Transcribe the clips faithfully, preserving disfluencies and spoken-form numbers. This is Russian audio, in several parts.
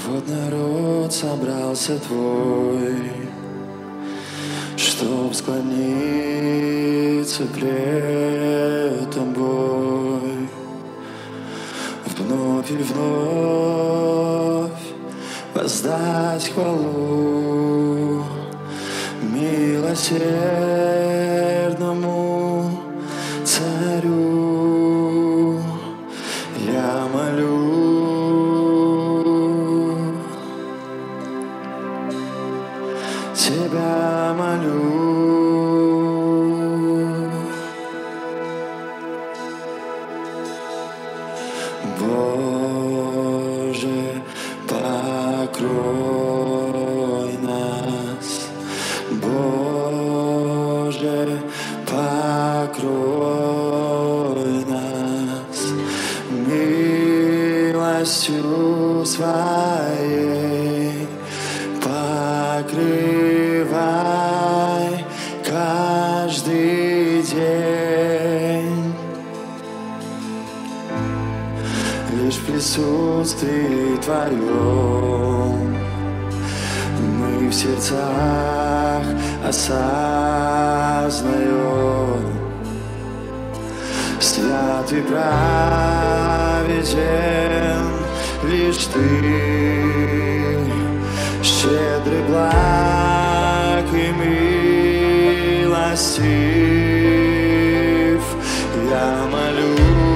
Вот народ собрался твой, чтоб склониться пред тобой, вновь и вновь воздать хвалу милосердному Царю. Я молю Тебя, молю. Боже, покрой нас, Боже, покрой нас милостью Своей, покрывай каждый день. Лишь в присутствии Твоем мы в сердцах осознаем: свят и праведен лишь Ты, щедрый, благ и милостив. Я молю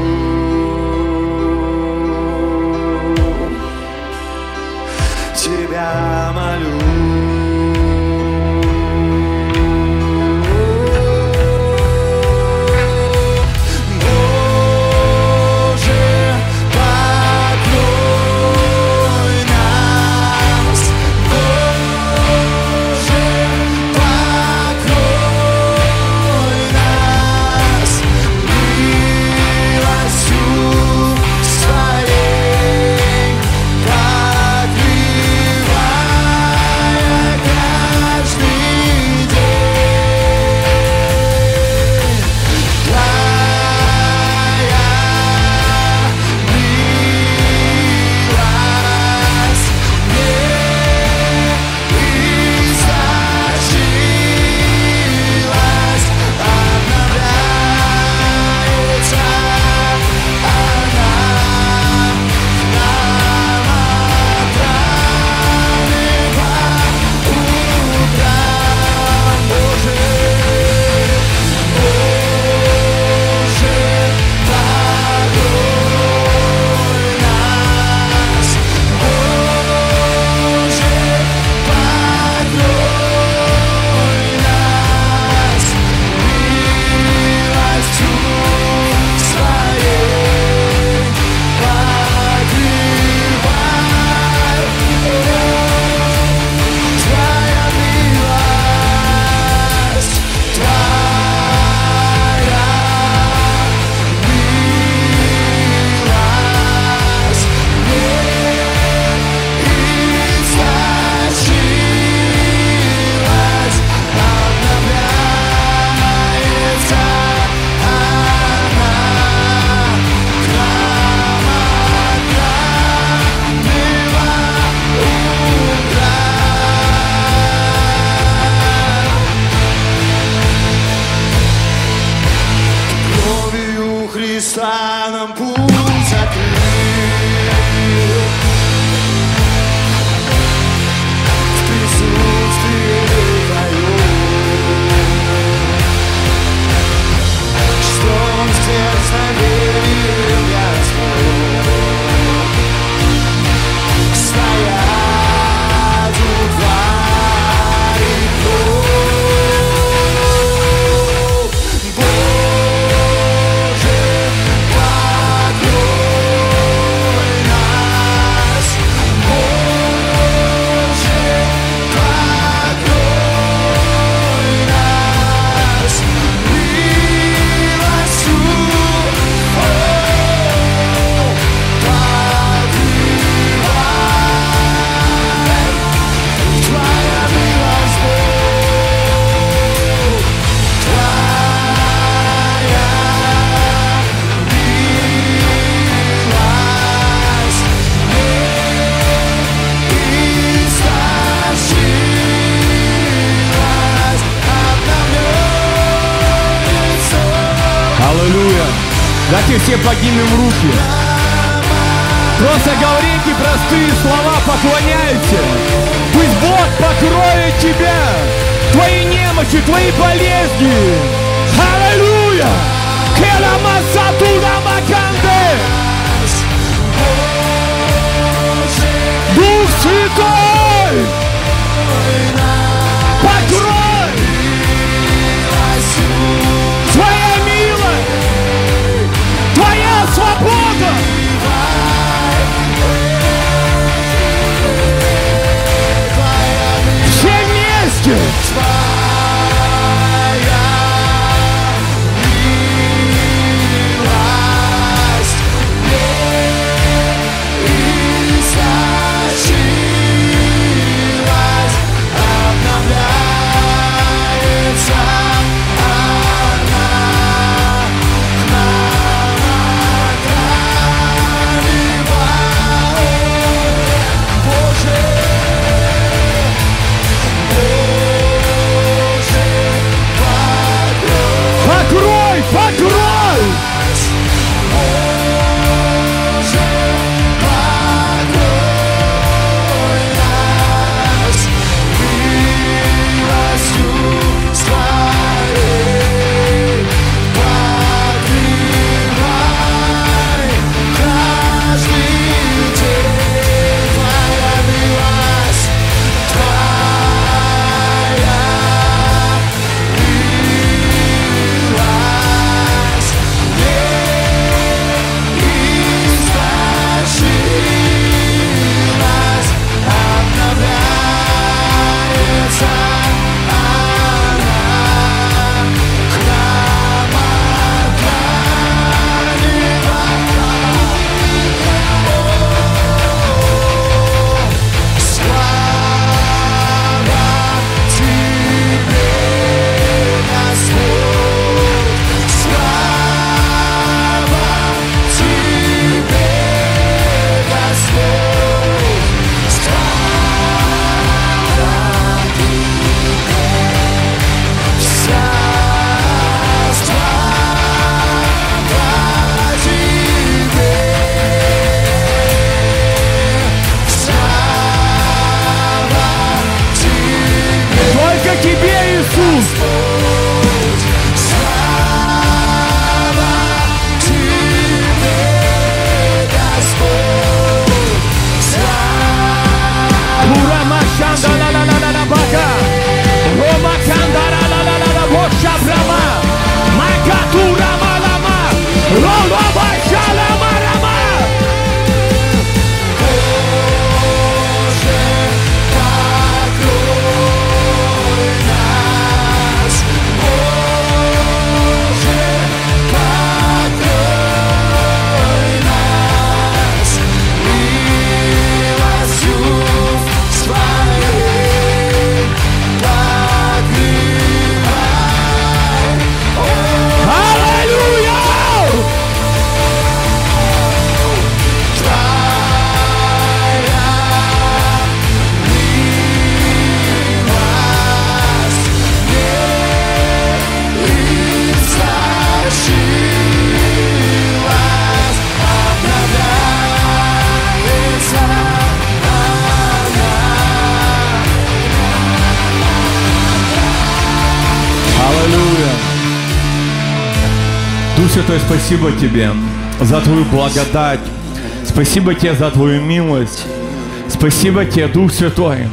Тебя, молю. Христа нам путь закрыл. В присутствии Твоем, что Он с дерзновением Господь стоят у Твоих ног. Боже, покрой Аллилуйя. Давайте все поднимем руки. Просто говорите простые слова, поклоняйте. Пусть Бог покроет тебя, твои немощи, твои болезни. Аллилуйя. Дух Святой, покрой. Твоя милость, Твоя свобода. Все вместе. Покрой, покрой! Дух Святой, спасибо Тебе за Твою благодать. Спасибо Тебе за Твою милость. Спасибо Тебе, Дух Святой.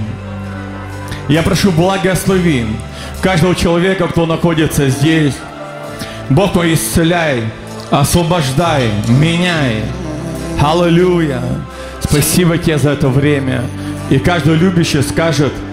Я прошу, благослови каждого человека, кто находится здесь. Бог Твой, исцеляй, освобождай, меняй. Аллилуйя. Спасибо Тебе за это время. И каждый любящий скажет: